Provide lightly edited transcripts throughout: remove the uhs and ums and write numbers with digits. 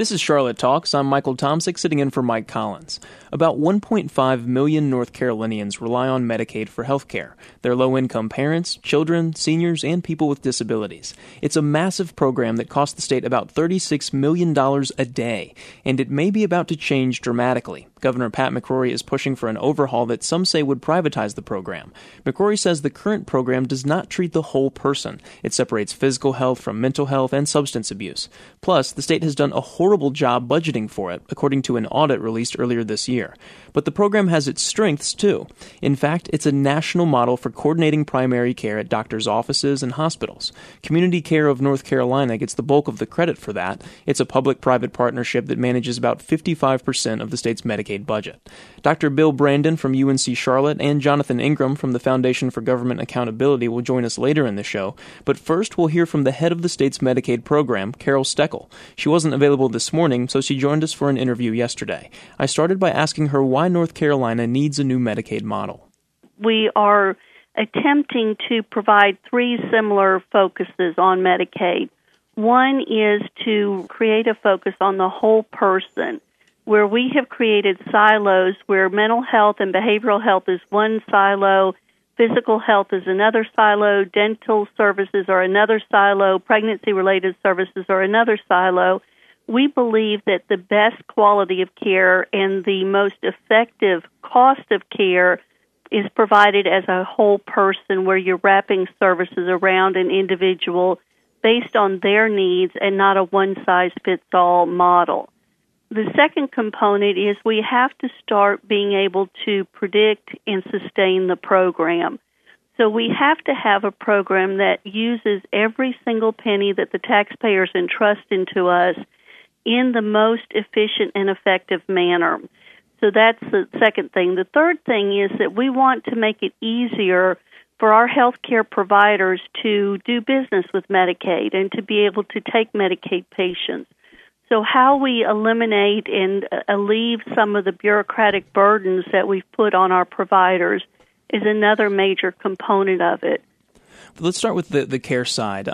This is Charlotte Talks. I'm Michael Tomsick, sitting in for Mike Collins. About 1.5 million North Carolinians rely on Medicaid for health care. They're low-income parents, children, seniors, and people with disabilities. It's a massive program that costs the state about $36 million a day, and it may be about to change dramatically. Governor Pat McCrory is pushing for an overhaul that some say would privatize the program. McCrory says the current program does not treat the whole person. It separates physical health from mental health and substance abuse. Plus, the state has done a horrible job budgeting for it, according to an audit released earlier this year. But the program has its strengths, too. In fact, it's a national model for coordinating primary care at doctors' offices and hospitals. Community Care of North Carolina gets the bulk of the credit for that. It's a public-private partnership that manages about 55% of the state's Medicaid budget. Dr. Bill Brandon from UNC Charlotte and Jonathan Ingram from the Foundation for Government Accountability will join us later in the show, but first we'll hear from the head of the state's Medicaid program, Carol Steckel. She wasn't available this morning, so she joined us for an interview yesterday. I started by asking her why North Carolina needs a new Medicaid model. We are attempting to provide three similar focuses on Medicaid. One is to create a focus on the whole person, where we have created silos where mental health and behavioral health is one silo, physical health is another silo, dental services are another silo, pregnancy-related services are another silo. We believe that the best quality of care and the most effective cost of care is provided as a whole person, where you're wrapping services around an individual based on their needs and not a one-size-fits-all model. The second component is we have to start being able to predict and sustain the program. So we have to have a program that uses every single penny that the taxpayers entrust into us in the most efficient and effective manner. So that's the second thing. The third thing is that we want to make it easier for our healthcare providers to do business with Medicaid and to be able to take Medicaid patients. So how we eliminate and alleviate some of the bureaucratic burdens that we've put on our providers is another major component of it. Let's start with the care side.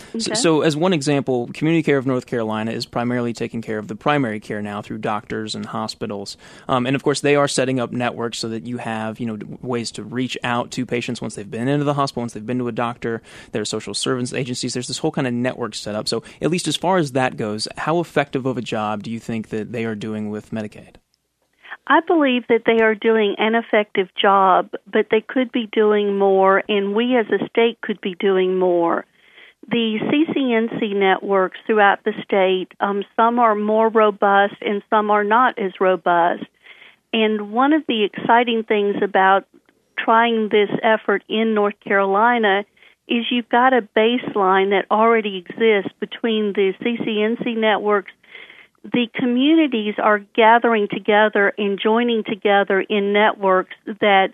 So as one example, Community Care of North Carolina is primarily taking care of the primary care now through doctors and hospitals. And of course, they are setting up networks so that you have, ways to reach out to patients once they've been into the hospital, once they've been to a doctor. There are social service agencies. There's this whole kind of network set up. So at least as far as that goes, how effective of a job do you think that they are doing with Medicaid? I believe that they are doing an effective job, but they could be doing more, and we as a state could be doing more. The CCNC networks throughout the state, some are more robust and some are not as robust. And one of the exciting things about trying this effort in North Carolina is you've got a baseline that already exists between the CCNC networks. The communities are gathering together and joining together in networks that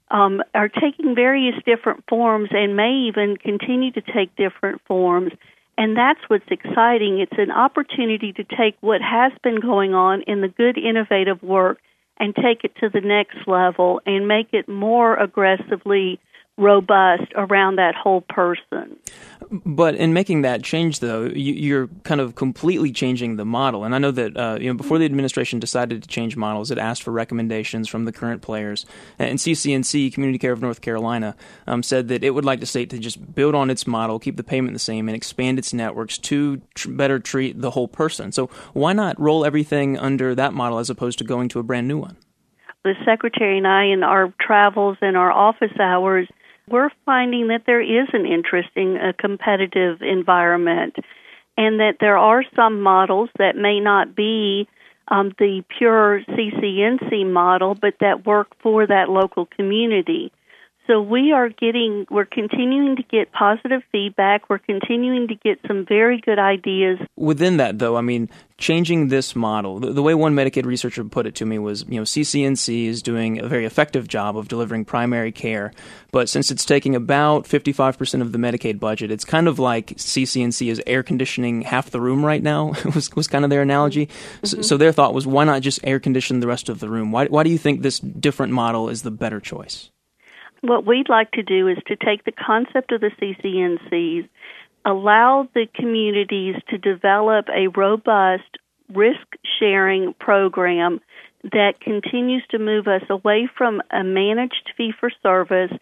are taking various different forms and may even continue to take different forms. And that's what's exciting. It's an opportunity to take what has been going on in the good, innovative work and take it to the next level and make it more aggressively robust around that whole person. But in making that change, though, you're kind of completely changing the model. And I know that before the administration decided to change models, it asked for recommendations from the current players. And CCNC, Community Care of North Carolina, said that it would like the state to just build on its model, keep the payment the same, and expand its networks to better treat the whole person. So why not roll everything under that model as opposed to going to a brand new one? The Secretary and I, in our travels and our office hours, we're finding that there is an interest in a competitive environment and that there are some models that may not be the pure CCNC model, but that work for that local community. So we're continuing to get positive feedback. We're continuing to get some very good ideas. Within that, though, changing this model, the way one Medicaid researcher put it to me was, CCNC is doing a very effective job of delivering primary care, but since it's taking about 55% of the Medicaid budget, it's kind of like CCNC is air conditioning half the room right now, was kind of their analogy. Mm-hmm. So their thought was, why not just air condition the rest of the room? Why do you think this different model is the better choice? What we'd like to do is to take the concept of the CCNCs, allow the communities to develop a robust risk-sharing program that continues to move us away from a managed fee-for-service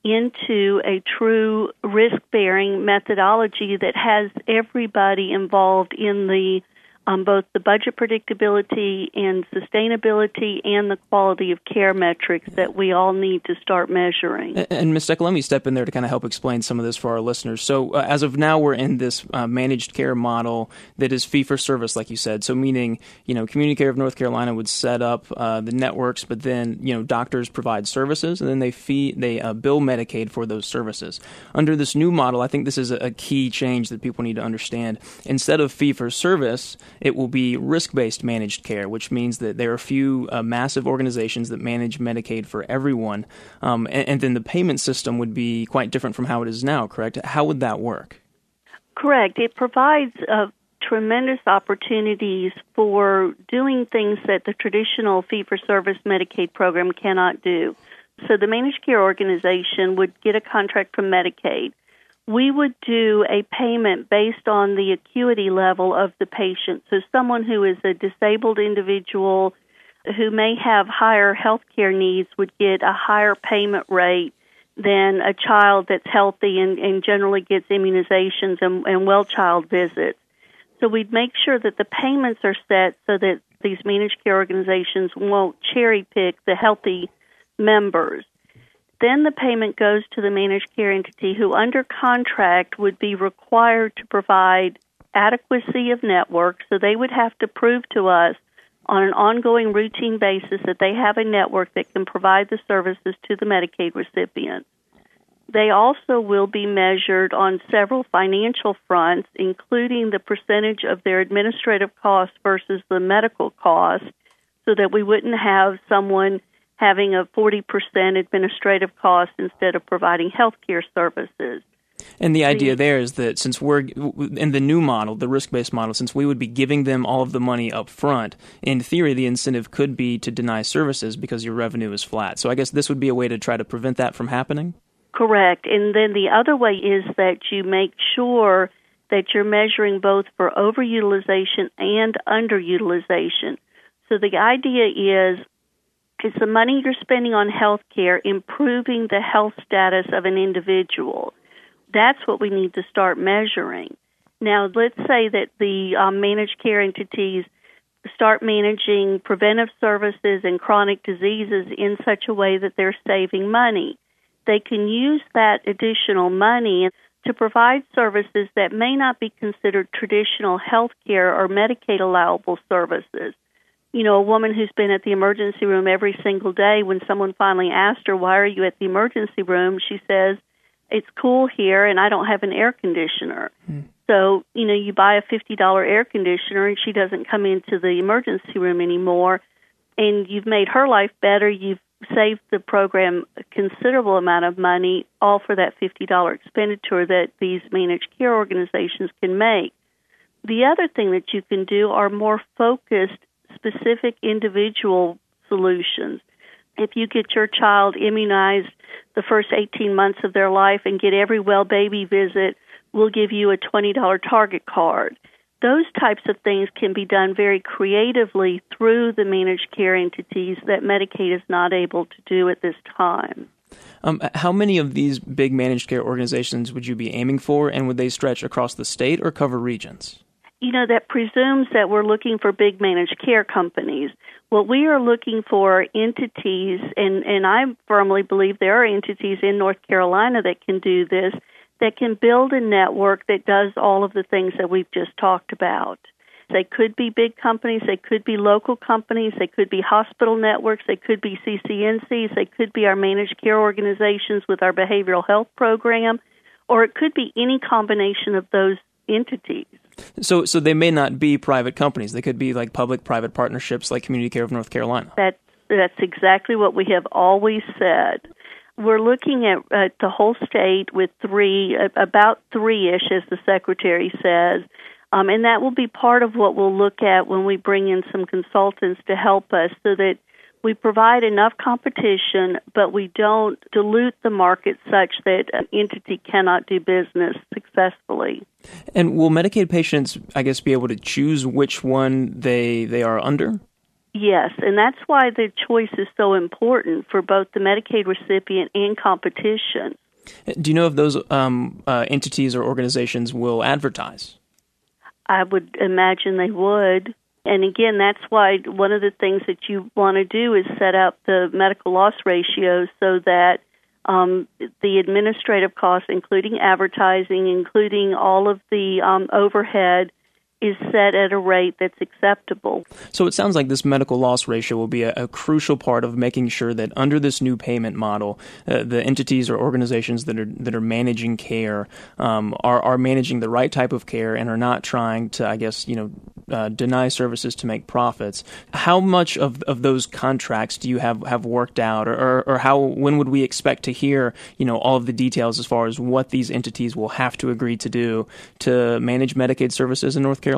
into a true risk-bearing methodology that has everybody involved in the both the budget predictability and sustainability and the quality of care metrics that we all need to start measuring. And Ms. Steckel, let me step in there to kind of help explain some of this for our listeners. So as of now, we're in this managed care model that is fee-for-service, like you said. So meaning, Community Care of North Carolina would set up the networks, but then, doctors provide services, and then they bill Medicaid for those services. Under this new model, I think this is a key change that people need to understand. Instead of fee-for-service, it will be risk-based managed care, which means that there are a few massive organizations that manage Medicaid for everyone, and then the payment system would be quite different from how it is now, correct? How would that work? Correct. It provides tremendous opportunities for doing things that the traditional fee-for-service Medicaid program cannot do. So the managed care organization would get a contract from Medicaid. We would do a payment based on the acuity level of the patient. So someone who is a disabled individual who may have higher health care needs would get a higher payment rate than a child that's healthy and generally gets immunizations and well-child visits. So we'd make sure that the payments are set so that these managed care organizations won't cherry-pick the healthy members. Then the payment goes to the managed care entity who, under contract, would be required to provide adequacy of network. So they would have to prove to us on an ongoing routine basis that they have a network that can provide the services to the Medicaid recipient. They also will be measured on several financial fronts, including the percentage of their administrative costs versus the medical cost, so that we wouldn't have someone having a 40% administrative cost instead of providing health care services. And the idea there is that since we're in the new model, the risk-based model, since we would be giving them all of the money up front, in theory the incentive could be to deny services because your revenue is flat. So I guess this would be a way to try to prevent that from happening? Correct. And then the other way is that you make sure that you're measuring both for overutilization and underutilization. So the idea is the money you're spending on health care improving the health status of an individual. That's what we need to start measuring. Now, let's say that the managed care entities start managing preventive services and chronic diseases in such a way that they're saving money. They can use that additional money to provide services that may not be considered traditional health care or Medicaid allowable services. A woman who's been at the emergency room every single day, when someone finally asked her, "Why are you at the emergency room?" she says, "It's cool here and I don't have an air conditioner." So, you buy a $50 air conditioner and she doesn't come into the emergency room anymore, and you've made her life better. You've saved the program a considerable amount of money, all for that $50 expenditure that these managed care organizations can make. The other thing that you can do are more focused, specific individual solutions. If you get your child immunized the first 18 months of their life and get every well baby visit, we'll give you a $20 Target card. Those types of things can be done very creatively through the managed care entities that Medicaid is not able to do at this time. How many of these big managed care organizations would you be aiming for, and would they stretch across the state or cover regions? That presumes that we're looking for big managed care companies. What we are looking for are entities, and I firmly believe there are entities in North Carolina that can do this, that can build a network that does all of the things that we've just talked about. They could be big companies, they could be local companies, they could be hospital networks, they could be CCNCs, they could be our managed care organizations with our behavioral health program, or it could be any combination of those entities. So they may not be private companies. They could be like public-private partnerships like Community Care of North Carolina. That's exactly what we have always said. We're looking at the whole state with about three-ish, as the Secretary says, and that will be part of what we'll look at when we bring in some consultants to help us so that we provide enough competition, but we don't dilute the market such that an entity cannot do business successfully. And will Medicaid patients, I guess, be able to choose which one they are under? Yes, and that's why the choice is so important for both the Medicaid recipient and competition. Do you know if those entities or organizations will advertise? I would imagine they would. And again, that's why one of the things that you want to do is set up the medical loss ratio so that the administrative costs, including advertising, including all of the overhead, is set at a rate that's acceptable. So it sounds like this medical loss ratio will be a crucial part of making sure that under this new payment model, the entities or organizations that are managing care are managing the right type of care and are not trying to, I guess, deny services to make profits. How much of those contracts do you have worked out, or when would we expect to hear all of the details as far as what these entities will have to agree to do to manage Medicaid services in North Carolina?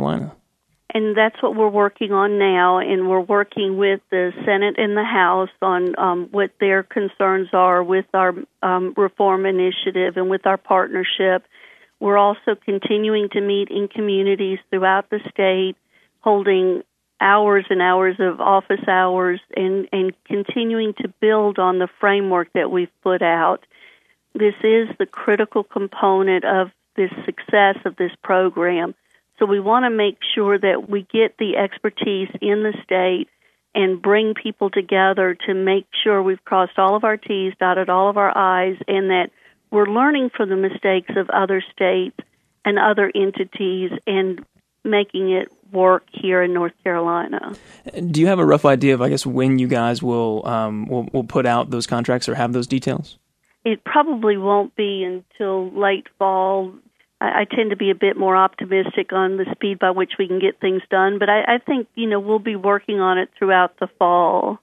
And that's what we're working on now, and we're working with the Senate and the House on what their concerns are with our reform initiative and with our partnership. We're also continuing to meet in communities throughout the state, holding hours and hours of office hours and continuing to build on the framework that we've put out. This is the critical component of the success of this program. So we want to make sure that we get the expertise in the state and bring people together to make sure we've crossed all of our T's, dotted all of our I's, and that we're learning from the mistakes of other states and other entities and making it work here in North Carolina. Do you have a rough idea of, I guess, when you guys will put out those contracts or have those details? It probably won't be until late fall. I tend to be a bit more optimistic on the speed by which we can get things done, but I think, we'll be working on it throughout the fall.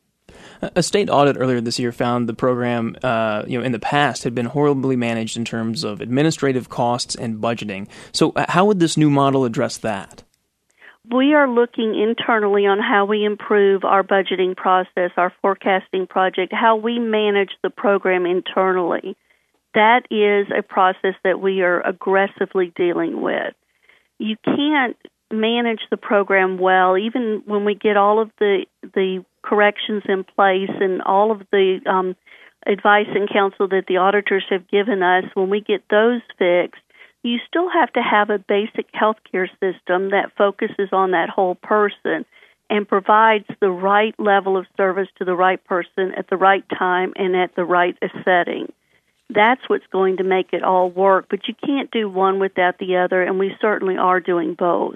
A state audit earlier this year found the program, in the past had been horribly managed in terms of administrative costs and budgeting. So how would this new model address that? We are looking internally on how we improve our budgeting process, our forecasting project, how we manage the program internally. That is a process that we are aggressively dealing with. You can't manage the program well, even when we get all of the corrections in place and all of the advice and counsel that the auditors have given us. When we get those fixed, you still have to have a basic healthcare system that focuses on that whole person and provides the right level of service to the right person at the right time and at the right setting. That's what's going to make it all work, but you can't do one without the other, and we certainly are doing both.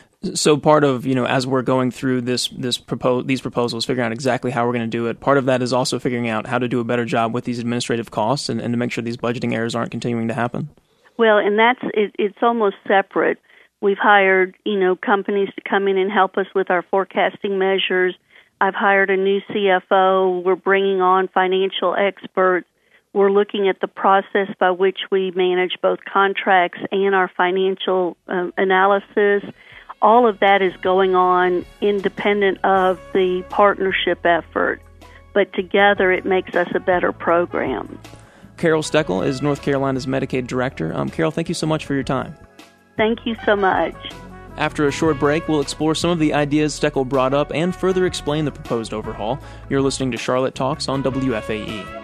So part of, as we're going through these proposals, figuring out exactly how we're going to do it, part of that is also figuring out how to do a better job with these administrative costs and to make sure these budgeting errors aren't continuing to happen. Well, and it's almost separate. We've hired, companies to come in and help us with our forecasting measures. I've hired a new CFO. We're bringing on financial experts. We're looking at the process by which we manage both contracts and our financial analysis. All of that is going on independent of the partnership effort, but together it makes us a better program. Carol Steckel is North Carolina's Medicaid Director. Carol, thank you so much for your time. Thank you so much. After a short break, we'll explore some of the ideas Steckel brought up and further explain the proposed overhaul. You're listening to Charlotte Talks on WFAE.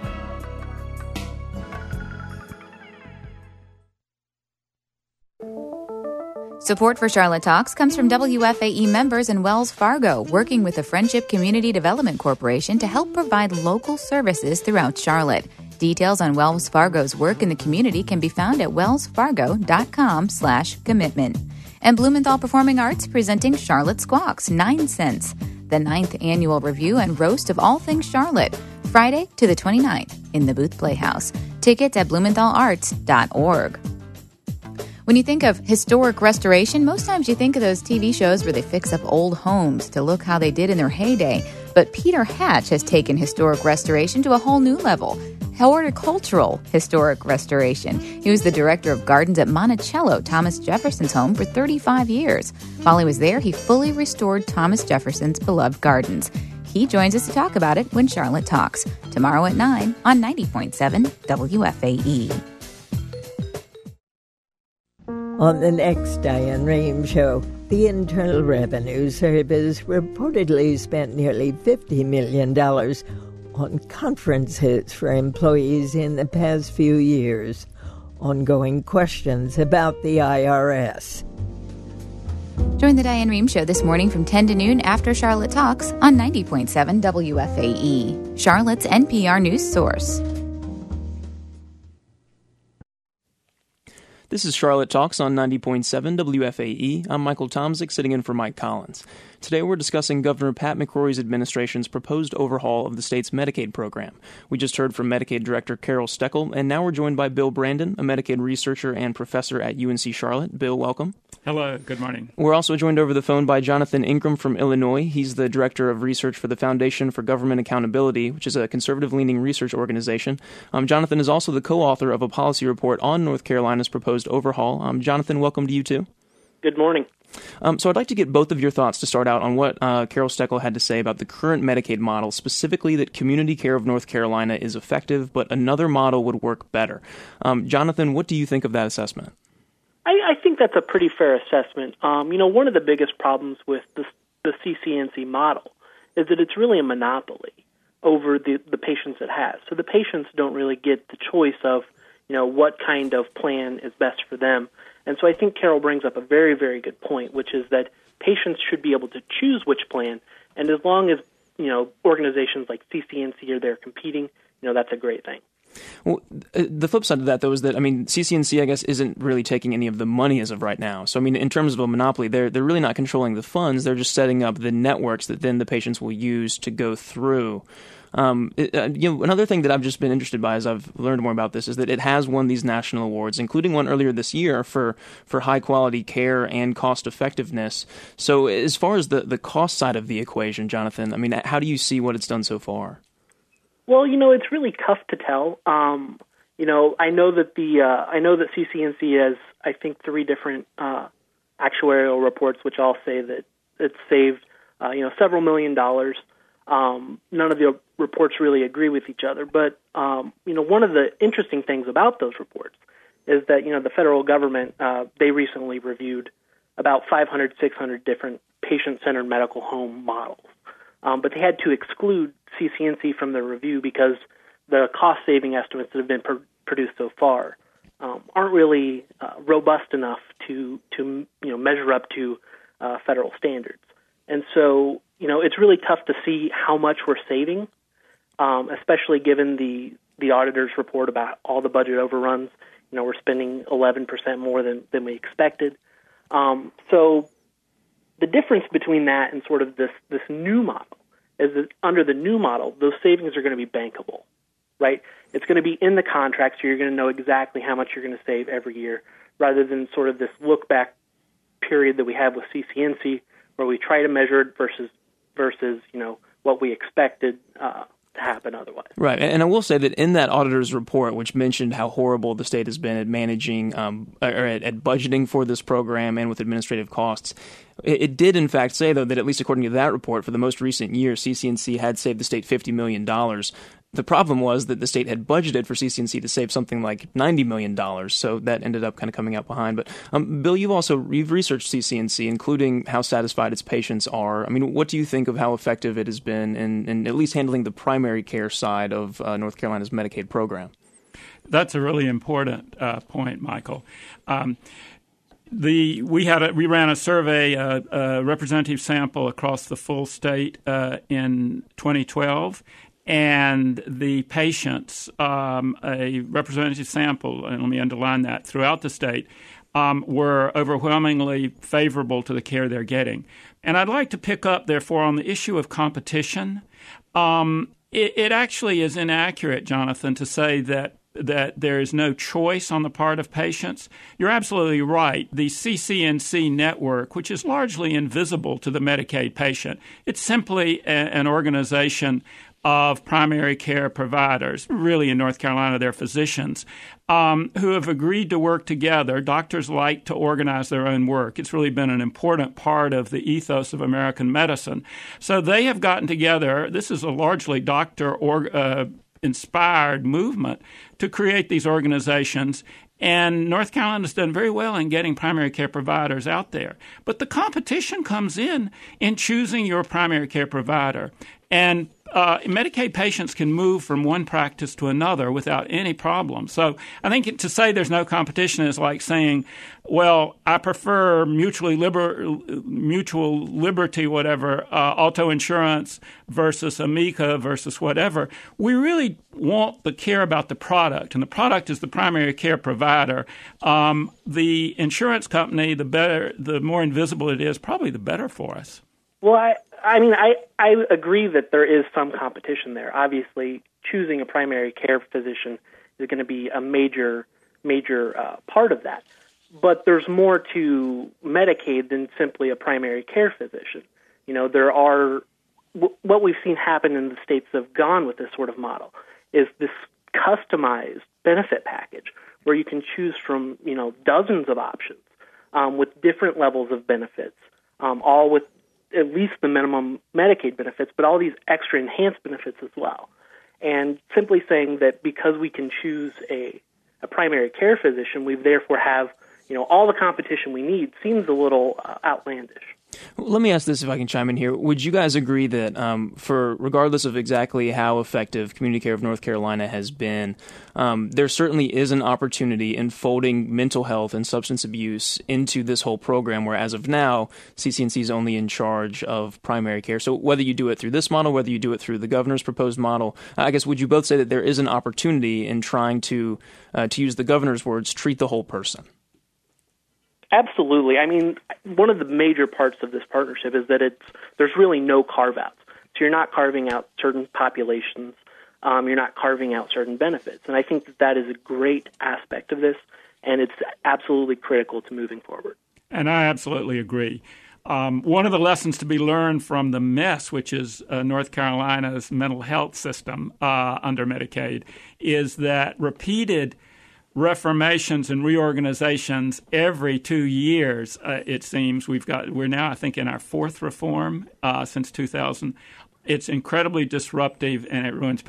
Support for Charlotte Talks comes from WFAE members and Wells Fargo, working with the Friendship Community Development Corporation to help provide local services throughout Charlotte. Details on Wells Fargo's work in the community can be found at wellsfargo.com/commitment. And Blumenthal Performing Arts presenting Charlotte Squawks, 9 cents, the 9th annual review and roast of all things Charlotte, Friday to the 29th in the Booth Playhouse. Tickets at blumenthalarts.org. When you think of historic restoration, most times you think of those TV shows where they fix up old homes to look how they did in their heyday. But Peter Hatch has taken historic restoration to a whole new level. Horticultural historic restoration. He was the director of gardens at Monticello, Thomas Jefferson's home, for 35 years. While he was there, he fully restored Thomas Jefferson's beloved gardens. He joins us to talk about it when Charlotte Talks, tomorrow at 9 on 90.7 WFAE. On the next Diane Rehm Show, the Internal Revenue Service reportedly spent nearly $50 million on conferences for employees in the past few years. Ongoing questions about the IRS. Join the Diane Rehm Show this morning from 10 to noon after Charlotte Talks on 90.7 WFAE, Charlotte's NPR news source. This is Charlotte Talks on 90.7 WFAE. I'm Michael Tomzik, sitting in for Mike Collins. Today we're discussing Governor Pat McCrory's administration's proposed overhaul of the state's Medicaid program. We just heard from Medicaid Director Carol Steckel, and now we're joined by Bill Brandon, a Medicaid researcher and professor at UNC Charlotte. Bill, welcome. Hello, good morning. We're also joined over the phone by Jonathan Ingram from Illinois. He's the Director of Research for the Foundation for Government Accountability, which is a conservative-leaning research organization. Jonathan is also the co-author of a policy report on North Carolina's proposed overhaul. Jonathan, welcome to you too. Good morning. So I'd like to get both of your thoughts to start out on what Carol Steckel had to say about the current Medicaid model, specifically that Community Care of North Carolina is effective, but another model would work better. Jonathan, what do you think of that assessment? I think that's a pretty fair assessment. One of the biggest problems with the CCNC model is that it's really a monopoly over the patients it has. So the patients don't really get the choice of, what kind of plan is best for them. And so I think Carol brings up a very, very good point, which is that patients should be able to choose which plan, and as long as, organizations like CCNC are there competing, that's a great thing. Well, the flip side of that, though, is that, CCNC, I guess, isn't really taking any of the money as of right now. So, in terms of a monopoly, they're really not controlling the funds. They're just setting up the networks that then the patients will use to go through. Another thing that I've just been interested by as I've learned more about this is that it has won these national awards, including one earlier this year for high-quality care and cost-effectiveness. So as far as the cost side of the equation, Jonathan, how do you see what it's done so far? Well, it's really tough to tell. I know that CCNC has, I think, 3 different actuarial reports, which all say that it's saved, several $1 million. None of the reports really agree with each other. But, one of the interesting things about those reports is that, the federal government, they recently reviewed about 500, 600 different patient-centered medical home models. But they had to exclude CCNC from the review because the cost-saving estimates that have been produced so far aren't really robust enough to measure up to federal standards. And so, it's really tough to see how much we're saving, especially given the auditor's report about all the budget overruns. We're spending 11% more than we expected. So the difference between that and sort of this new model is that under the new model, those savings are going to be bankable, right? It's going to be in the contract, so you're going to know exactly how much you're going to save every year, rather than sort of this look-back period that we have with CCNC, where we try to measure it versus what we expected to happen otherwise. Right, and I will say that in that auditor's report, which mentioned how horrible the state has been at managing or at budgeting for this program and with administrative costs, it did in fact say, though, that at least according to that report, for the most recent year, CCNC had saved the state $50 million. The problem was that the state had budgeted for CCNC to save something like $90 million, so that ended up kind of coming out behind. But Bill, you've researched CCNC, including how satisfied its patients are. What do you think of how effective it has been in at least handling the primary care side of North Carolina's Medicaid program? That's a really important point, Michael. We ran a survey, a representative sample across the full state in 2012. And the patients, a representative sample, and let me underline that, throughout the state, were overwhelmingly favorable to the care they're getting. And I'd like to pick up, therefore, on the issue of competition. It actually is inaccurate, Jonathan, to say that there is no choice on the part of patients. You're absolutely right. The CCNC network, which is largely invisible to the Medicaid patient, it's simply an organization of primary care providers, really in North Carolina, they're physicians, who have agreed to work together. Doctors like to organize their own work. It's really been an important part of the ethos of American medicine. So they have gotten together. This is a largely doctor inspired movement to create these organizations, And North Carolina's done very well in getting primary care providers out there. But the competition comes in choosing your primary care provider. And Medicaid patients can move from one practice to another without any problem. So I think to say there's no competition is like saying, well, I prefer mutual liberty, whatever, auto insurance versus Amica versus whatever. We really want the care about the product, and the product is the primary care provider. The insurance company, the more invisible it is, probably the better for us. Well, I agree that there is some competition there. Obviously, choosing a primary care physician is going to be a major part of that. But there's more to Medicaid than simply a primary care physician. There are what we've seen happen in the states that have gone with this sort of model is this customized benefit package where you can choose from dozens of options with different levels of benefits, all with at least the minimum Medicaid benefits, but all these extra enhanced benefits as well. And simply saying that because we can choose a primary care physician, we therefore have all the competition we need seems a little outlandish. Let me ask this, if I can chime in here. Would you guys agree that for regardless of exactly how effective Community Care of North Carolina has been, there certainly is an opportunity in folding mental health and substance abuse into this whole program, where as of now, CCNC is only in charge of primary care. So whether you do it through this model, whether you do it through the governor's proposed model, I guess would you both say that there is an opportunity in trying to use the governor's words, treat the whole person? Absolutely. I mean, one of the major parts of this partnership is that there's really no carve-outs. So you're not carving out certain populations. You're not carving out certain benefits. And I think that is a great aspect of this, and it's absolutely critical to moving forward. And I absolutely agree. One of the lessons to be learned from the MESS, which is North Carolina's mental health system under Medicaid, is that repeated reformations and reorganizations every 2 years, it seems. We're now, I think, in our fourth reform since 2000. It's incredibly disruptive, and it ruins.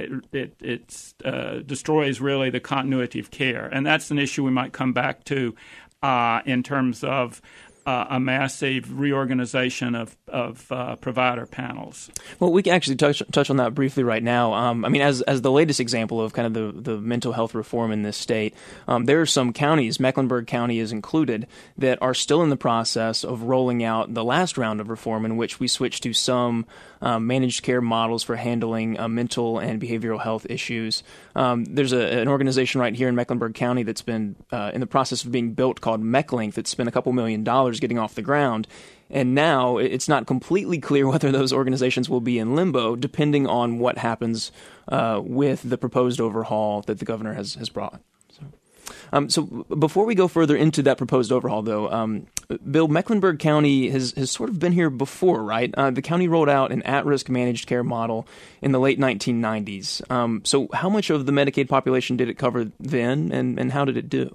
It destroys really the continuity of care, and that's an issue we might come back to in terms of a massive reorganization of provider panels. Well, we can actually touch on that briefly right now. I mean, as the latest example of kind of the mental health reform in this state, there are some counties, Mecklenburg County is included, that are still in the process of rolling out the last round of reform in which we switched to some managed care models for handling mental and behavioral health issues. There's an organization right here in Mecklenburg County that's been in the process of being built called MechLink that's spent a couple $1 million getting off the ground. And now it's not completely clear whether those organizations will be in limbo, depending on what happens with the proposed overhaul that the governor has brought. So before we go further into that proposed overhaul, though, Bill, Mecklenburg County has sort of been here before, right? The county rolled out an at-risk managed care model in the late 1990s. So how much of the Medicaid population did it cover then, and how did it do?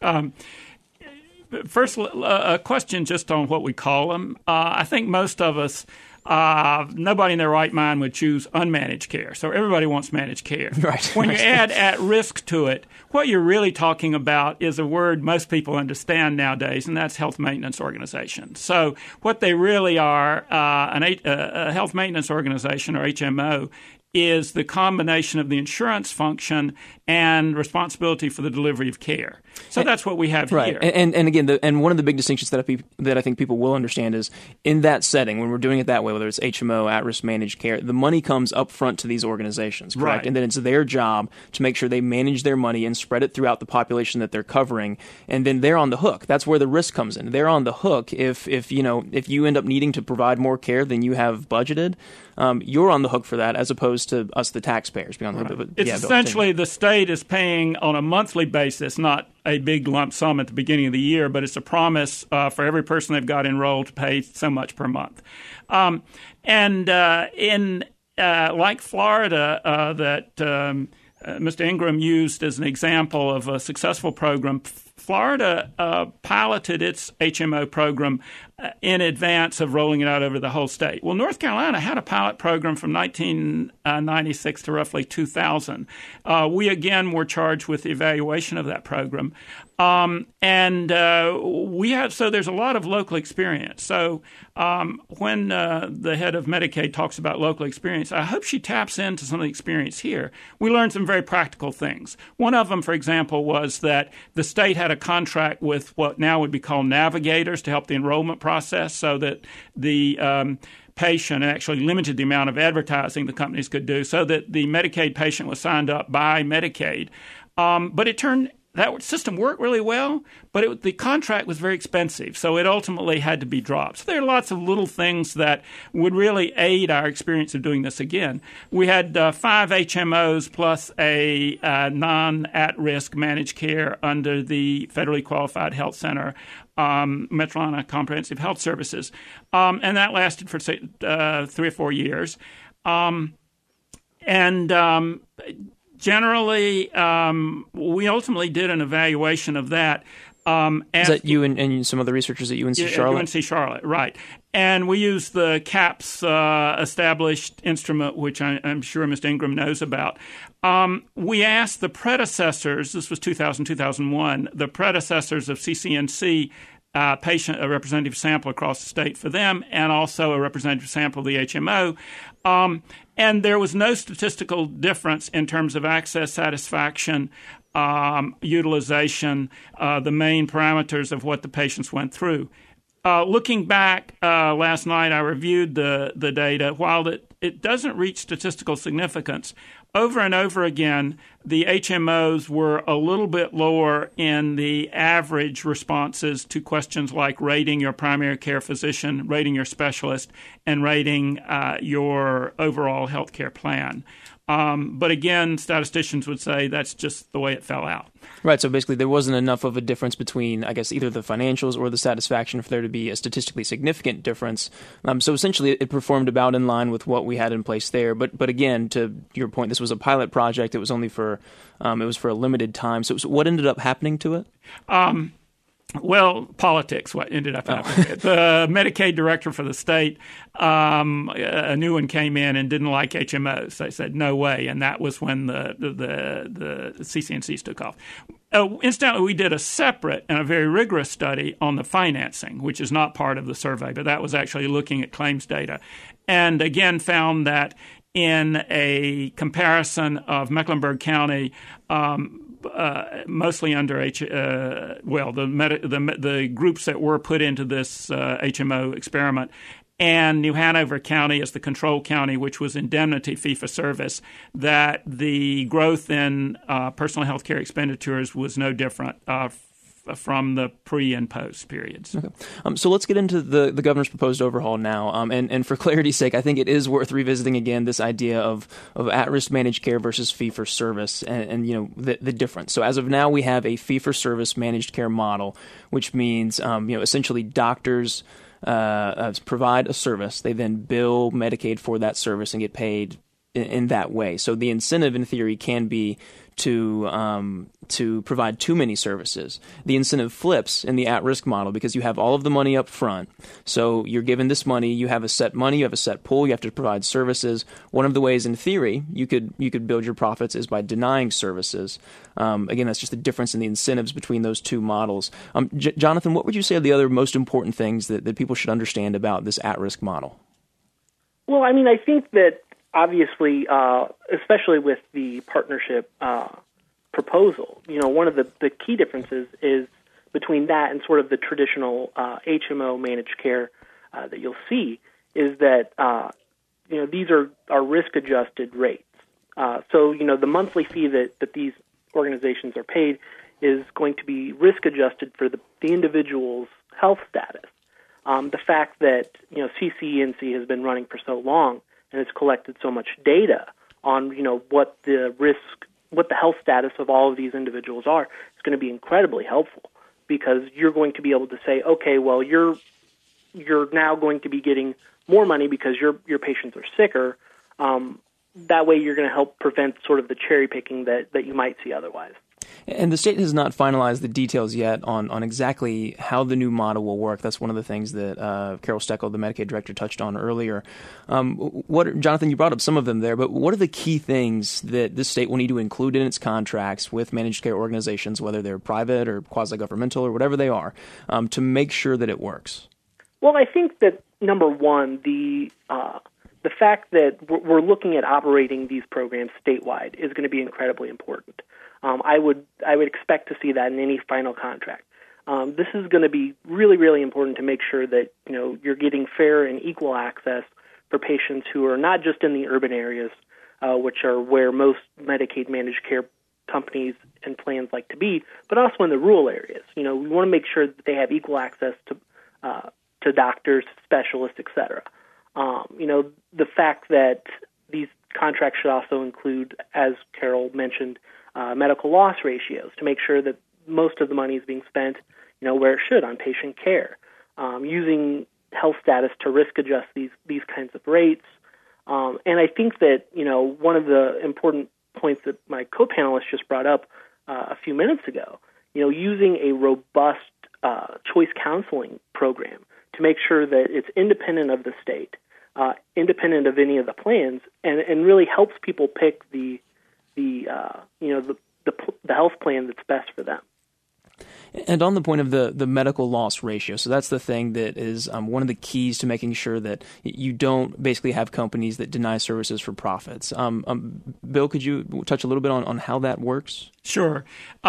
First, a question just on what we call them. I think most of us, nobody in their right mind would choose unmanaged care. So everybody wants managed care. Right. When you add at risk to it, what you're really talking about is a word most people understand nowadays, and that's health maintenance organization. So what they really are, a health maintenance organization, or HMO, is the combination of the insurance function and responsibility for the delivery of care. So that's what we have right. here. And again, and one of the big distinctions that I think people will understand is in that setting, when we're doing it that way, whether it's HMO, at-risk managed care, the money comes up front to these organizations, correct? Right. And then it's their job to make sure they manage their money and spread it throughout the population that they're covering. And then they're on the hook. That's where the risk comes in. They're on the hook if you end up needing to provide more care than you have budgeted. You're on the hook for that, as opposed to us, the taxpayers, being on the hook. But, it's essentially the state is paying on a monthly basis, not a big lump sum at the beginning of the year, but it's a promise for every person they've got enrolled to pay so much per month. In like Florida, that Mr. Ingram used as an example of a successful program, Florida piloted its HMO program in advance of rolling it out over the whole state. Well, North Carolina had a pilot program from 1996 to roughly 2000. We, again, were charged with the evaluation of that program. So there's a lot of local experience. So when the head of Medicaid talks about local experience, I hope she taps into some of the experience here. We learned some very practical things. One of them, for example, was that the state had a contract with what now would be called navigators to help the enrollment process, so that the patient actually limited the amount of advertising the companies could do, so that the Medicaid patient was signed up by Medicaid. But it turned that system worked really well, but the contract was very expensive, so it ultimately had to be dropped. So there are lots of little things that would really aid our experience of doing this again. We had 5 HMOs plus a non-at-risk managed care under the Federally Qualified Health Center, Metrolina Comprehensive Health Services, and that lasted for 3 or 4 years. Generally, we ultimately did an evaluation of that. Is that you and some other researchers at UNC Charlotte? UNC Charlotte, right. And we used the CAPS established instrument, which I'm sure Mr. Ingram knows about. We asked the predecessors, this was 2000-2001, the predecessors of CCNC, a representative sample across the state for them, and also a representative sample of the HMO. And there was no statistical difference in terms of access satisfaction, utilization, the main parameters of what the patients went through. Looking back last night, I reviewed the data. While it doesn't reach statistical significance, over and over again, the HMOs were a little bit lower in the average responses to questions like rating your primary care physician, rating your specialist, and rating your overall health care plan. But again, statisticians would say that's just the way it fell out. Right, so basically there wasn't enough of a difference between, I guess, either the financials or the satisfaction for there to be a statistically significant difference. So essentially it performed about in line with what we had in place there. But again, to your point, this was a pilot project. It was only for a limited time. So what ended up happening to it? Well, politics, what ended up happening. The Medicaid director for the state, a new one came in and didn't like HMOs. They said, no way. And that was when the CCNCs took off. Incidentally, we did a separate and a very rigorous study on the financing, which is not part of the survey, but that was actually looking at claims data. And again, found that in a comparison of Mecklenburg County, mostly under the groups that were put into this HMO experiment, and New Hanover County as the control county, which was indemnity fee-for-service, that the growth in personal health care expenditures was no different from the pre and post periods. Okay. So let's get into the governor's proposed overhaul now. And for clarity's sake, I think it is worth revisiting again this idea of at-risk managed care versus fee-for-service and the difference. So as of now, we have a fee-for-service managed care model, which means essentially doctors provide a service. They then bill Medicaid for that service and get paid in that way. So the incentive, in theory, can be to provide too many services. The incentive flips in the at-risk model because you have all of the money up front. So you're given this money, you have a set money, you have a set pool, you have to provide services. One of the ways, in theory, you could build your profits is by denying services. Again, that's just the difference in the incentives between those two models. Jonathan, what would you say are the other most important things that people should understand about this at-risk model? Well, I mean, I think that obviously, especially with the partnership proposal, one of the key differences is between that and sort of the traditional HMO managed care that you'll see is that these are risk-adjusted rates. So the monthly fee that these organizations are paid is going to be risk-adjusted for the individual's health status. The fact that CCNC has been running for so long and it's collected so much data on, what the health status of all of these individuals are, is going to be incredibly helpful because you're going to be able to say, okay, well, you're now going to be getting more money because your patients are sicker. That way you're going to help prevent sort of the cherry picking that you might see otherwise. And the state has not finalized the details yet on exactly how the new model will work. That's one of the things that Carol Steckel, the Medicaid director, touched on earlier. Jonathan, you brought up some of them there, but what are the key things that this state will need to include in its contracts with managed care organizations, whether they're private or quasi-governmental or whatever they are, to make sure that it works? Well, I think that, number one, the fact that we're looking at operating these programs statewide is going to be incredibly important. I would expect to see that in any final contract. This is going to be really, really important to make sure that you're getting fair and equal access for patients who are not just in the urban areas, which are where most Medicaid managed care companies and plans like to be, but also in the rural areas. We want to make sure that they have equal access to doctors, specialists, et cetera. The fact that these contracts should also include, as Carol mentioned, medical loss ratios to make sure that most of the money is being spent, where it should, on patient care. Using health status to risk adjust these kinds of rates. And I think that, one of the important points that my co-panelist just brought up a few minutes ago, using a robust choice counseling program to make sure that it's independent of the state, independent of any of the plans, and really helps people pick the health plan that's best for them. And on the point of the medical loss ratio, so that's the thing that is one of the keys to making sure that you don't basically have companies that deny services for profits. Bill, could you touch a little bit on how that works? Sure.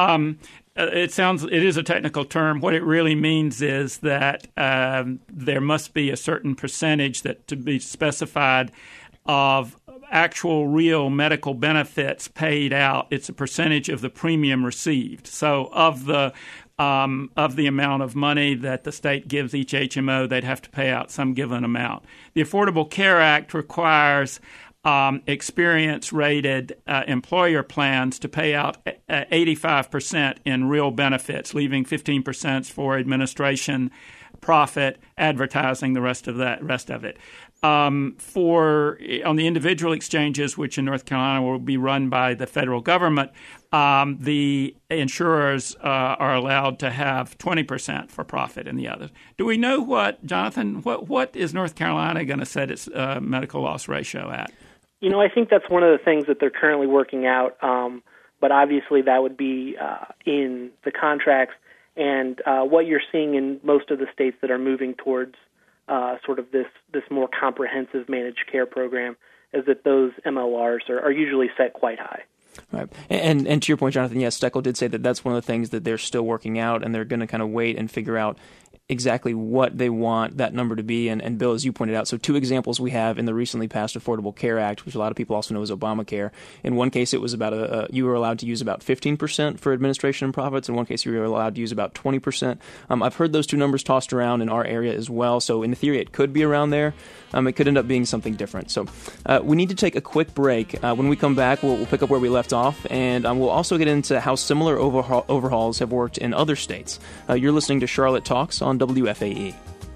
It is a technical term. What it really means is that there must be a certain percentage that to be specified of actual real medical benefits paid out. It's a percentage of the premium received. So of the amount of money that the state gives each HMO, they'd have to pay out some given amount. The Affordable Care Act requires experience-rated employer plans to pay out 85% in real benefits, leaving 15% for administration, profit, advertising, the rest of it. On the individual exchanges, which in North Carolina will be run by the federal government, the insurers are allowed to have 20% for profit in the others. Do we know Jonathan, what is North Carolina going to set its medical loss ratio at? I think that's one of the things that they're currently working out, but obviously that would be in the contracts. And what you're seeing in most of the states that are moving towards sort of this more comprehensive managed care program is that those MLRs are usually set quite high. Right. And to your point, Jonathan, yes, Steckel did say that that's one of the things that they're still working out, and they're going to kind of wait and figure out exactly what they want that number to be. And Bill, as you pointed out, so two examples we have in the recently passed Affordable Care Act, which a lot of people also know as Obamacare. In one case, it was about you were allowed to use about 15% for administration and profits. In one case, you were allowed to use about 20%. I've heard those two numbers tossed around in our area as well. So in theory, it could be around there. It could end up being something different. So we need to take a quick break. When we come back, we'll pick up where we left off, and we'll also get into how similar overhauls have worked in other states. You're listening to Charlotte Talks on WFAE.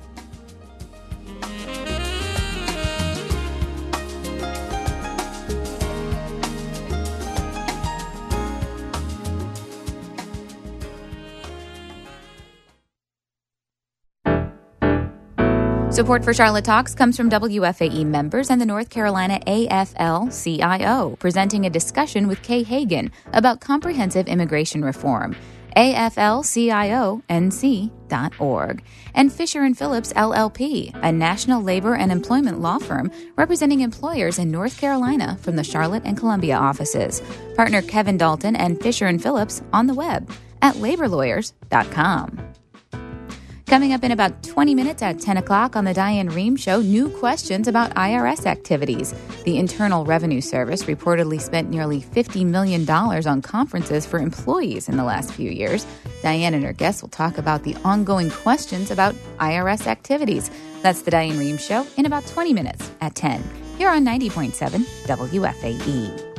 Support for Charlotte Talks comes from WFAE members and the North Carolina AFL-CIO, presenting a discussion with Kay Hagan about comprehensive immigration reform. AFL-CIO-NC.org. And Fisher & Phillips, LLP, a national labor and employment law firm representing employers in North Carolina from the Charlotte and Columbia offices. Partner Kevin Dalton and Fisher & Phillips on the web at laborlawyers.com. Coming up in about 20 minutes at 10 o'clock on the Diane Rehm Show, new questions about IRS activities. The Internal Revenue Service reportedly spent nearly $50 million on conferences for employees in the last few years. Diane and her guests will talk about the ongoing questions about IRS activities. That's the Diane Rehm Show in about 20 minutes at 10, here on 90.7 WFAE.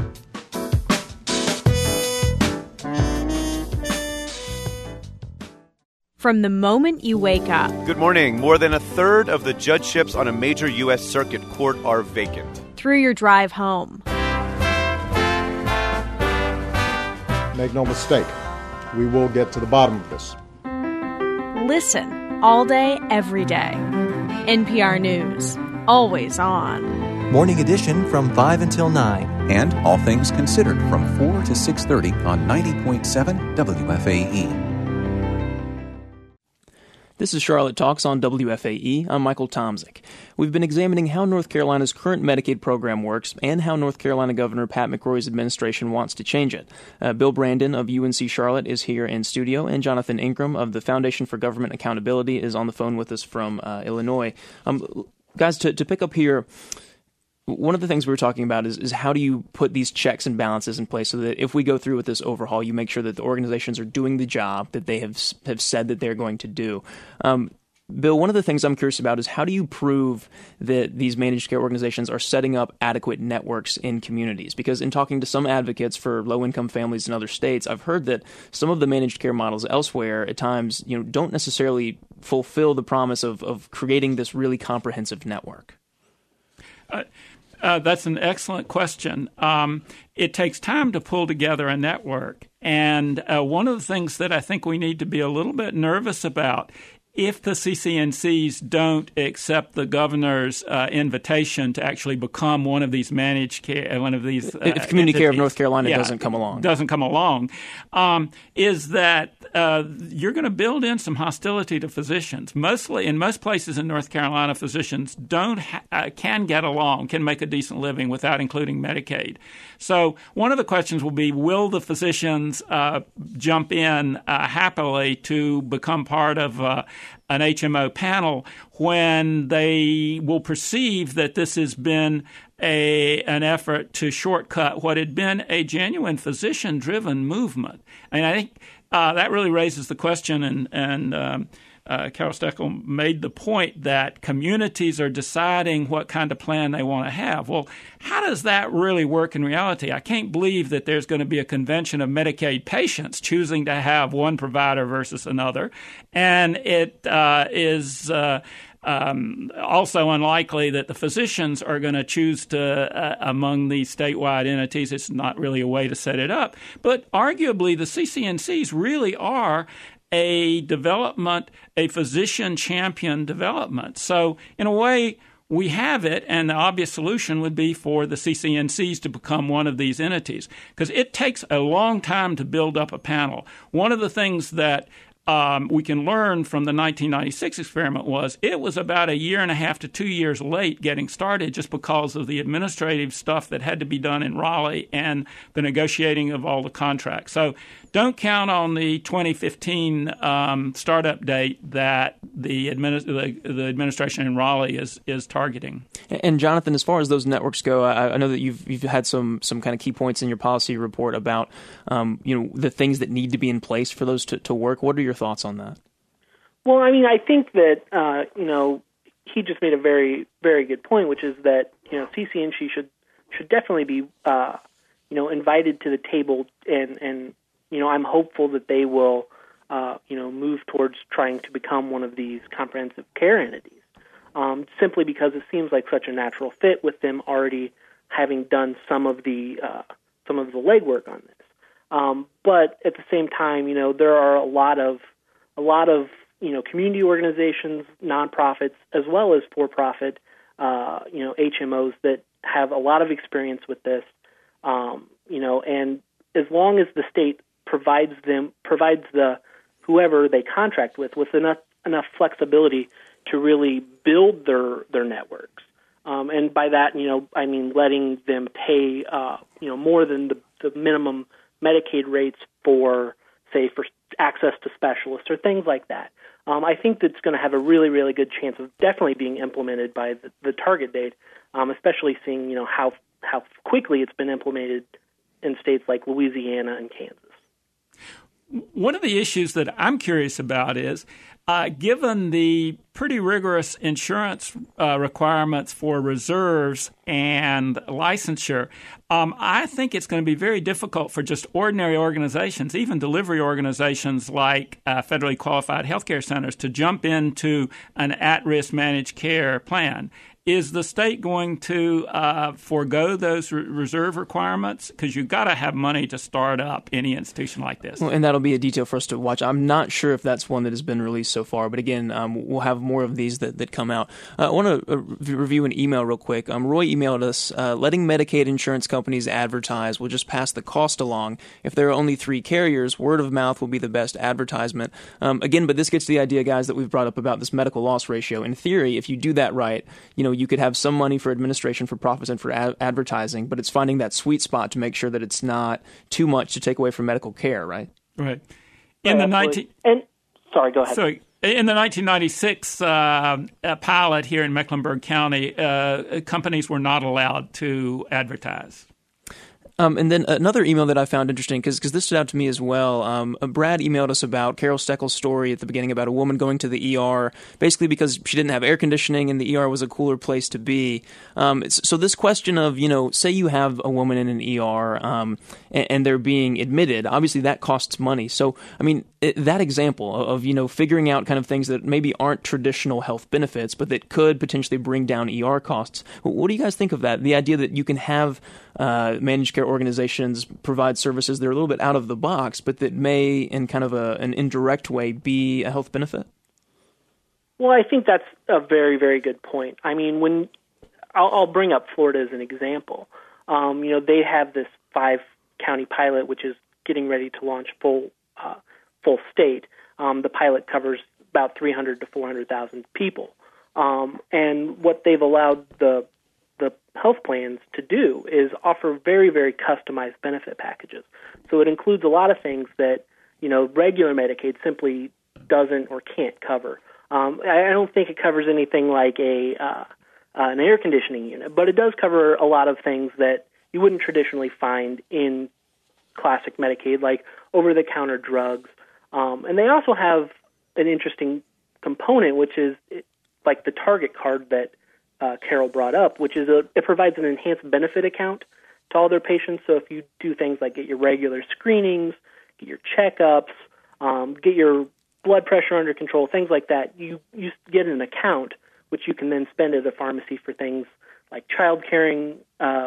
From the moment you wake up. Good morning. More than a third of the judgeships on a major U.S. circuit court are vacant. Through your drive home. Make no mistake, we will get to the bottom of this. Listen all day, every day. NPR News. Always on. Morning edition from 5 until 9. And All Things Considered from 4 to 6:30 on 90.7 WFAE. This is Charlotte Talks on WFAE. I'm Michael Tomzik. We've been examining how North Carolina's current Medicaid program works and how North Carolina Governor Pat McCrory's administration wants to change it. Bill Brandon of UNC Charlotte is here in studio, and Jonathan Ingram of the Foundation for Government Accountability is on the phone with us from Illinois. Guys, to pick up here, one of the things we were talking about is how do you put these checks and balances in place so that if we go through with this overhaul, you make sure that the organizations are doing the job that they have said that they're going to do. Bill, one of the things I'm curious about is how do you prove that these managed care organizations are setting up adequate networks in communities? Because in talking to some advocates for low-income families in other states, I've heard that some of the managed care models elsewhere at times, don't necessarily fulfill the promise of creating this really comprehensive network. That's an excellent question. It takes time to pull together a network. And one of the things that I think we need to be a little bit nervous about, if the CCNCs don't accept the governor's invitation to actually become one of these managed care, one of these if Community Care of North Carolina doesn't come along, is that you're going to build in some hostility to physicians. Mostly, in most places in North Carolina, physicians can get along, can make a decent living without including Medicaid. So one of the questions will be, will the physicians jump in happily to become part of an HMO panel when they will perceive that this has been an effort to shortcut what had been a genuine physician-driven movement? And I think that really raises the question, and Carol Steckel made the point that communities are deciding what kind of plan they want to have. Well, how does that really work in reality? I can't believe that there's going to be a convention of Medicaid patients choosing to have one provider versus another. And it is also unlikely that the physicians are going to choose to among these statewide entities. It's not really a way to set it up. But arguably, the CCNCs really are a physician champion development. So in a way, we have it, and the obvious solution would be for the CCNCs to become one of these entities, because it takes a long time to build up a panel. One of the things that we can learn from the 1996 experiment was it was about 1.5 to 2 years late getting started just because of the administrative stuff that had to be done in Raleigh and the negotiating of all the contracts. So don't count on the 2015 startup date that the administration in Raleigh is targeting. And Jonathan, as far as those networks go, I know that you've had some kind of key points in your policy report about the things that need to be in place for those to work. What are your thoughts on that? Well, I mean, I think that he just made a very, very good point, which is that CCNC should definitely be invited to the table, and I'm hopeful that they will move towards trying to become one of these comprehensive care entities. Simply because it seems like such a natural fit with them already having done some of the legwork on this. But at the same time, there are a lot of community organizations, nonprofits, as well as for-profit, HMOs that have a lot of experience with this. And as long as the state provides the whoever they contract with enough flexibility to really build their networks. And by that, I mean letting them pay, more than the minimum Medicaid rates for access to specialists or things like that. I think that's going to have a really, really good chance of definitely being implemented by the target date, especially seeing, how quickly it's been implemented in states like Louisiana and Kansas. One of the issues that I'm curious about is, given the pretty rigorous insurance requirements for reserves and licensure, I think it's going to be very difficult for just ordinary organizations, even delivery organizations like federally qualified healthcare centers, to jump into an at-risk managed care plan. is the state going to forego those reserve requirements? Because you've got to have money to start up any institution like this. Well, and that'll be a detail for us to watch. I'm not sure if that's one that has been released so far, but again, we'll have more of these that come out. I want to review an email real quick. Roy emailed us, letting Medicaid insurance companies advertise will just pass the cost along. If there are only 3 carriers, word of mouth will be the best advertisement. Again, but this gets to the idea, guys, that we've brought up about this medical loss ratio. In theory, if you do that right, you could have some money for administration, for profits, and for advertising, but it's finding that sweet spot to make sure that it's not too much to take away from medical care, right? Right. Sorry, go ahead. So in the 1996 pilot here in Mecklenburg County, companies were not allowed to advertise. And then another email that I found interesting, because this stood out to me as well. Brad emailed us about Carol Steckel's story at the beginning about a woman going to the ER, basically because she didn't have air conditioning and the ER was a cooler place to be. So this question of, say you have a woman in an ER and they're being admitted, obviously that costs money. So, that example of, figuring out kind of things that maybe aren't traditional health benefits, but that could potentially bring down ER costs. What do you guys think of that? The idea that you can have managed care organizations provide services that are a little bit out of the box, but that may, in kind of an indirect way, be a health benefit? Well, I think that's a very, very good point. I'll bring up Florida as an example. They have this 5-county pilot, which is getting ready to launch full state. The pilot covers about 300 to 400,000 people, and what they've allowed the health plans to do is offer very, very customized benefit packages. So it includes a lot of things that, regular Medicaid simply doesn't or can't cover. I don't think it covers anything like an air conditioning unit, but it does cover a lot of things that you wouldn't traditionally find in classic Medicaid, like over-the-counter drugs. And they also have an interesting component, which is like the Target card that Carol brought up, which is it provides an enhanced benefit account to all their patients. So if you do things like get your regular screenings, get your checkups, get your blood pressure under control, things like that, you get an account which you can then spend at a pharmacy for things like child caring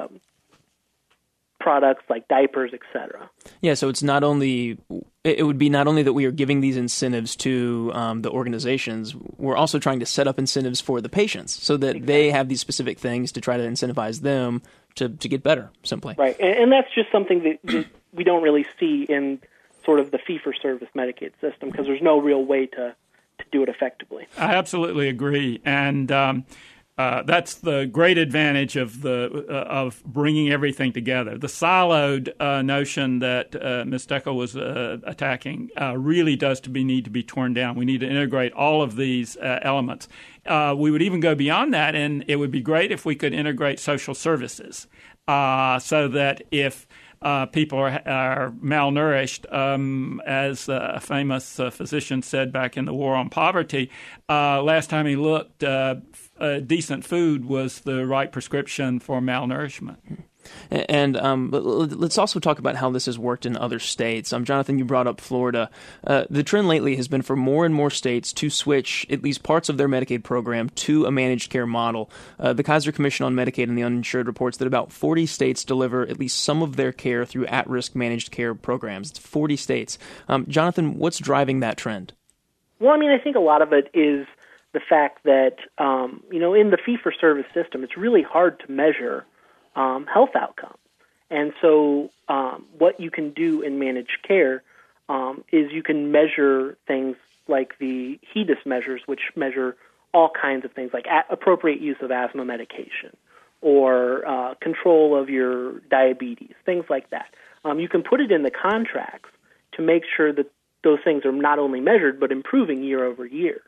products like diapers, etc. Yeah, so it would be not only that we are giving these incentives to the organizations, we're also trying to set up incentives for the patients so that they have these specific things to try to incentivize them to get better, simply. Right, and that's just something that we don't really see in sort of the fee-for-service Medicaid system because there's no real way to do it effectively. I absolutely agree, and that's the great advantage of bringing everything together. The siloed notion that Ms. Steckel was attacking really does need to be torn down. We need to integrate all of these elements. We would even go beyond that, and it would be great if we could integrate social services so that if people are malnourished, as a famous physician said back in the War on Poverty, last time he looked, decent food was the right prescription for malnourishment. And let's also talk about how this has worked in other states. Jonathan, you brought up Florida. The trend lately has been for more and more states to switch at least parts of their Medicaid program to a managed care model. The Kaiser Commission on Medicaid and the Uninsured reports that about 40 states deliver at least some of their care through at-risk managed care programs. It's 40 states. Jonathan, what's driving that trend? Well, I think a lot of it is the fact that, in the fee-for-service system, it's really hard to measure health outcomes. And so what you can do in managed care is you can measure things like the HEDIS measures, which measure all kinds of things like appropriate use of asthma medication or control of your diabetes, things like that. You can put it in the contracts to make sure that those things are not only measured but improving year over year.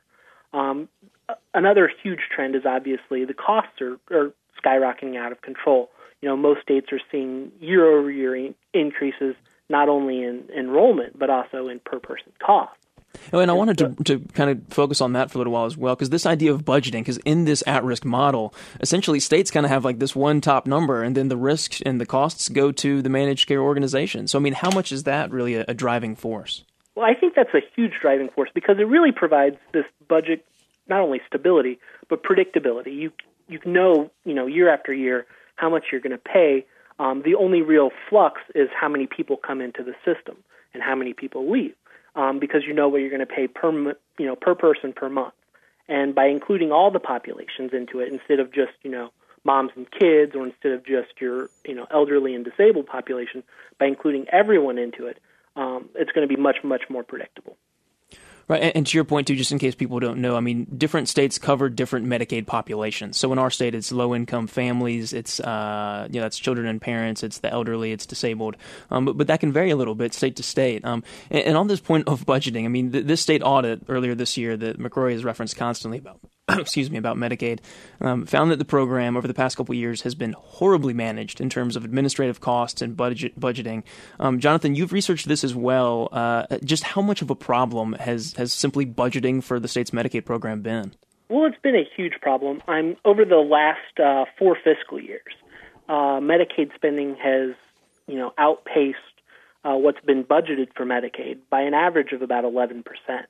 Another huge trend is obviously the costs are skyrocketing out of control. Most states are seeing year-over-year increases not only in enrollment but also in per-person cost. Oh, and I wanted to kind of focus on that for a little while as well, because this idea of budgeting, because in this at-risk model, essentially states kind of have like this one top number, and then the risks and the costs go to the managed care organization. So, how much is that really a driving force? Well, I think that's a huge driving force because it really provides this budget, not only stability, but predictability. year after year how much you're going to pay. The only real flux is how many people come into the system and how many people leave, because you know what you're going to pay per person per month. And by including all the populations into it, instead of just moms and kids, or instead of just your elderly and disabled population, by including everyone into it, it's going to be much, much more predictable. Right, and to your point, too, just in case people don't know, I mean, different states cover different Medicaid populations. So in our state, it's low-income families, it's it's children and parents, it's the elderly, it's disabled. But that can vary a little bit state to state. And on this point of budgeting, I mean, this state audit earlier this year that McCrory has referenced constantly about about Medicaid, found that the program over the past couple of years has been horribly managed in terms of administrative costs and budgeting. Jonathan, you've researched this as well. Just how much of a problem has simply budgeting for the state's Medicaid program been? Well, it's been a huge problem. Over the last 4 fiscal years, Medicaid spending has outpaced what's been budgeted for Medicaid by an average of about 11%.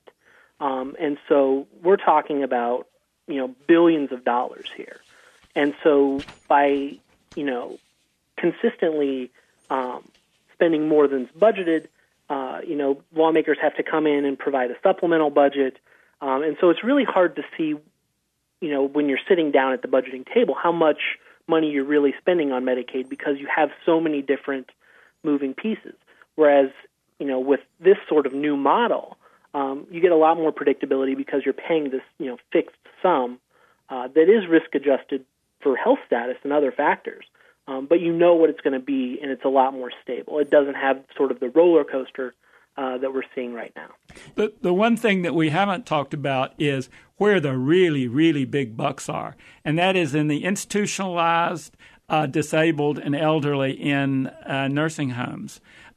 And so we're talking about billions of dollars here. And so by, consistently spending more than's budgeted, lawmakers have to come in and provide a supplemental budget. And so it's really hard to see, when you're sitting down at the budgeting table, how much money you're really spending on Medicaid, because you have so many different moving pieces. Whereas, with this sort of new model, you get a lot more predictability because you're paying this, fixed sum that is risk adjusted for health status and other factors. But you know what it's going to be, and it's a lot more stable. It doesn't have sort of the roller coaster that we're seeing right now. The one thing that we haven't talked about is where the really, really big bucks are, and that is in the institutionalized, disabled, and elderly in nursing homes.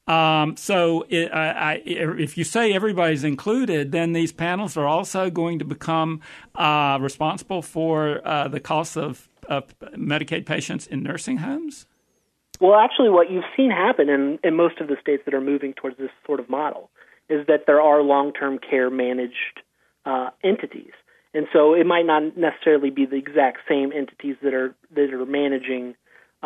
So if you say everybody's included, then these panels are also going to become responsible for the costs of Medicaid patients in nursing homes? Well, actually, what you've seen happen in most of the states that are moving towards this sort of model is that there are long-term care managed entities. And so it might not necessarily be the exact same entities that are managing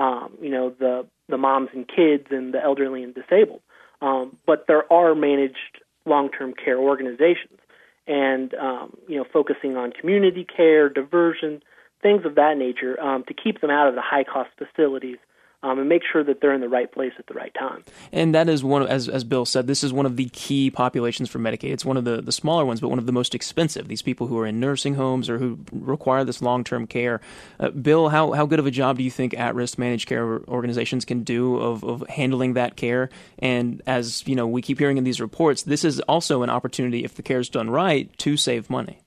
the moms and kids and the elderly and disabled. But there are managed long-term care organizations and, focusing on community care, diversion, things of that nature to keep them out of the high-cost facilities and make sure that they're in the right place at the right time. And that is one, as Bill said, this is one of the key populations for Medicaid. It's one of the smaller ones, but one of the most expensive, these people who are in nursing homes or who require this long-term care. Bill, how good of a job do you think at-risk managed care organizations can do of handling that care? And as we keep hearing in these reports, this is also an opportunity, if the care is done right, to save money.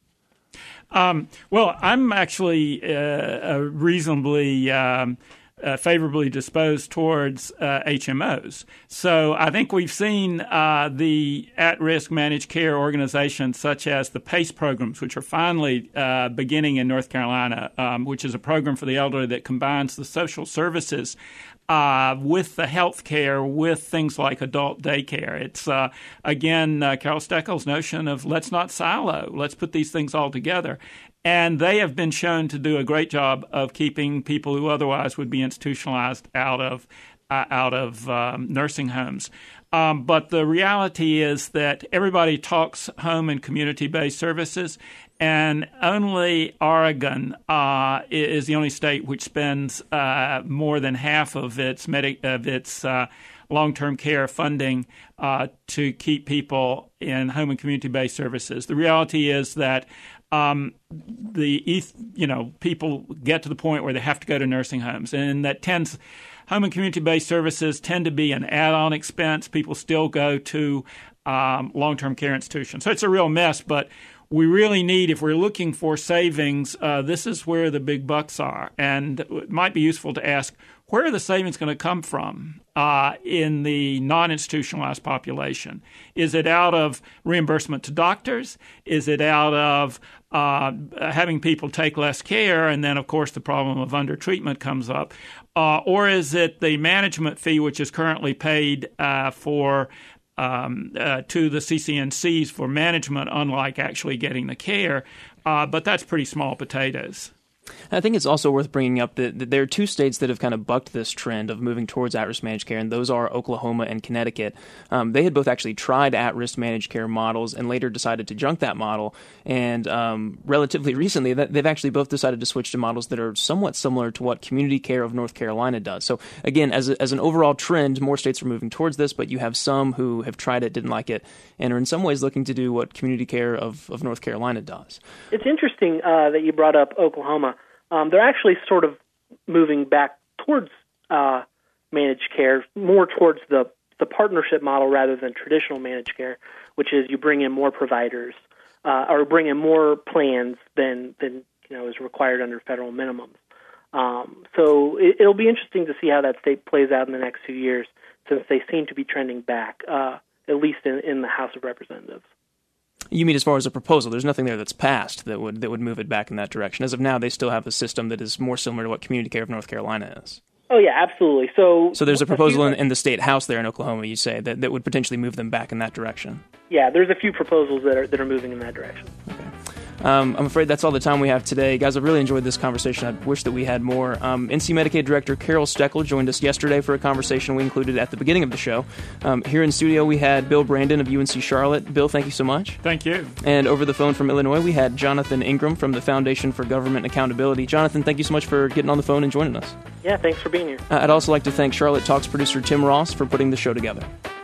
Well, I'm actually reasonably favorably disposed towards HMOs. So I think we've seen the at-risk managed care organizations such as the PACE programs, which are finally beginning in North Carolina, which is a program for the elderly that combines the social services with the health care, with things like adult daycare. It's, again, Carol Steckel's notion of let's not silo, let's put these things all together. And they have been shown to do a great job of keeping people who otherwise would be institutionalized out of nursing homes. But the reality is that everybody talks home and community-based services, and only Oregon is the only state which spends more than half of its long-term care funding to keep people in home and community-based services. The reality is that people get to the point where they have to go to nursing homes, and that home and community-based services tend to be an add-on expense. People still go to long-term care institutions. So it's a real mess, but we really need, if we're looking for savings, this is where the big bucks are. And it might be useful to ask, where are the savings going to come from in the non-institutionalized population? Is it out of reimbursement to doctors? Is it out of having people take less care? And then, of course, the problem of undertreatment comes up. Or is it the management fee, which is currently paid to the CCNCs for management, unlike actually getting the care? But that's pretty small potatoes. I think it's also worth bringing up that there are two states that have kind of bucked this trend of moving towards at-risk managed care, and those are Oklahoma and Connecticut. They had both actually tried at-risk managed care models and later decided to junk that model. And relatively recently, they've actually both decided to switch to models that are somewhat similar to what Community Care of North Carolina does. So again, as an overall trend, more states are moving towards this, but you have some who have tried it, didn't like it, and are in some ways looking to do what Community Care of North Carolina does. It's interesting that you brought up Oklahoma. They're actually sort of moving back towards managed care, more towards the partnership model rather than traditional managed care, which is you bring in more providers or bring in more plans than is required under federal minimums. So it'll be interesting to see how that state plays out in the next few years, since they seem to be trending back, at least in the House of Representatives. You mean as far as a proposal? There's nothing there that's passed that would move it back in that direction. As of now, they still have a system that is more similar to what Community Care of North Carolina is. Oh, yeah, absolutely. So there's a proposal in the state House there in Oklahoma, you say, that would potentially move them back in that direction. Yeah, there's a few proposals that are moving in that direction. Okay. I'm afraid that's all the time we have today. Guys, I've really enjoyed this conversation. I wish that we had more. NC Medicaid Director Carol Steckel joined us yesterday for a conversation we included at the beginning of the show. Here in studio, we had Bill Brandon of UNC Charlotte. Bill, thank you so much. Thank you. And over the phone from Illinois, we had Jonathan Ingram from the Foundation for Government Accountability. Jonathan, thank you so much for getting on the phone and joining us. Yeah, thanks for being here. I'd also like to thank Charlotte Talks producer Tim Ross for putting the show together.